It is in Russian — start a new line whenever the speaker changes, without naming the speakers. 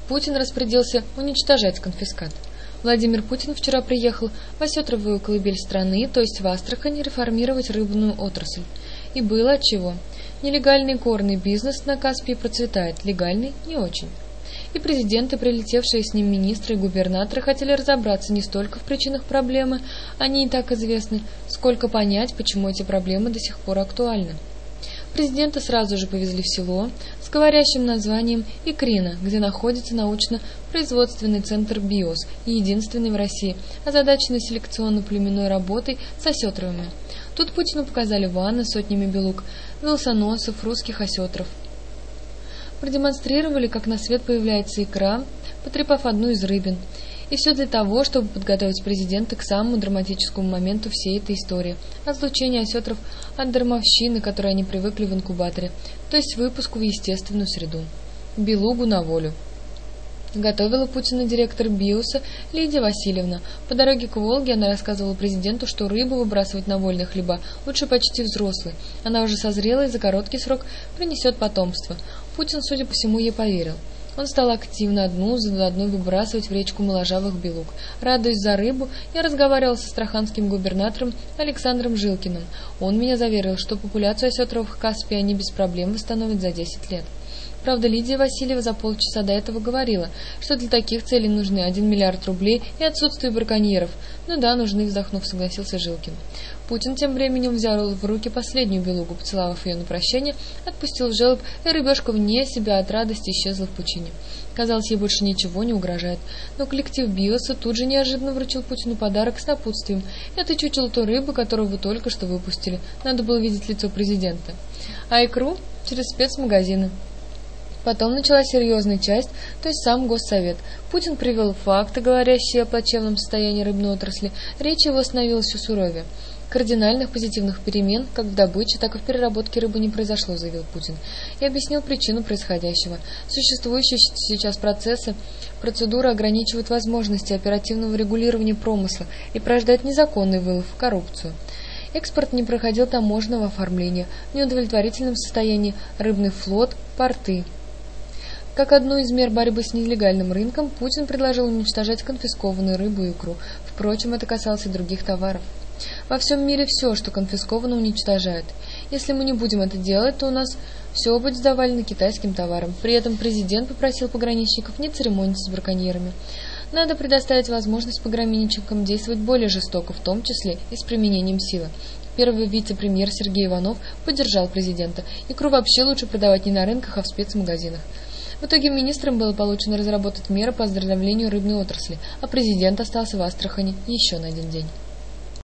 Путин распорядился уничтожать конфискат. Владимир Путин вчера приехал в осетровую колыбель страны, то есть в Астрахань, реформировать рыбную отрасль. И было отчего. Нелегальный горный бизнес на Каспии процветает, легальный – не очень. И президенты, прилетевшие с ним министры и губернаторы, хотели разобраться не столько в причинах проблемы, они и так известны, сколько понять, почему эти проблемы до сих пор актуальны. Президента сразу же повезли в село с говорящим названием Икрина, где находится научно-производственный центр БИОС, единственный в России, озадаченный селекционно-племенной работой с осетровыми. Тут Путину показали ванны с сотнями белуг, вилсоносов, русских осетров. Продемонстрировали, как на свет появляется икра, потрепав одну из рыбин. И все для того, чтобы подготовить президента к самому драматическому моменту всей этой истории – отлучению осетров от дармовщины, которой они привыкли в инкубаторе, то есть выпуску в естественную среду. Белугу на волю. Готовила Путина директор БИОСа Лидия Васильевна. По дороге к Волге она рассказывала президенту, что рыбу выбрасывать на вольные хлеба лучше почти взрослой. Она уже созрела и за короткий срок принесет потомство. Путин, судя по всему, ей поверил. Он стал активно одну за одной выбрасывать в речку моложавых белуг. Радуясь за рыбу, я разговаривал с астраханским губернатором Александром Жилкиным. Он меня заверил, что популяцию осетровых в Каспии они без проблем восстановят за 10 лет. Правда, Лидия Васильева за полчаса до этого говорила, что для таких целей нужны 1 миллиард рублей и отсутствие браконьеров. Ну да, нужны, вздохнув, согласился Жилкин. Путин тем временем взял в руки последнюю белугу, поцеловав ее на прощание, отпустил в желоб, и рыбешка вне себя от радости исчезла в пучине. Казалось, ей больше ничего не угрожает. Но коллектив БИОСа тут же неожиданно вручил Путину подарок с напутствием. Это чучело той рыбы, которую вы только что выпустили. Надо было видеть лицо президента. А икру через спецмагазины. Потом началась серьезная часть, то есть сам Госсовет. Путин привел факты, говорящие о плачевном состоянии рыбной отрасли. Речь его становилась все суровее. Кардинальных позитивных перемен как в добыче, так и в переработке рыбы не произошло, заявил Путин. И объяснил причину происходящего. Существующие сейчас процедуры ограничивают возможности оперативного регулирования промысла и порождают незаконный вылов, коррупцию. Экспорт не проходил таможенного оформления, в неудовлетворительном состоянии рыбный флот, порты. Как одну из мер борьбы с нелегальным рынком, Путин предложил уничтожать конфискованную рыбу и икру. Впрочем, это касалось и других товаров. Во всем мире все, что конфисковано, уничтожают. Если мы не будем это делать, то у нас все будет завалено китайским товаром. При этом президент попросил пограничников не церемониться с браконьерами. Надо предоставить возможность пограничникам действовать более жестоко, в том числе и с применением силы. Первый вице-премьер Сергей Иванов поддержал президента. Икру вообще лучше продавать не на рынках, а в спецмагазинах. В итоге министрам было поручено разработать меры по оздоровлению рыбной отрасли, а президент остался в Астрахани еще на 1 день.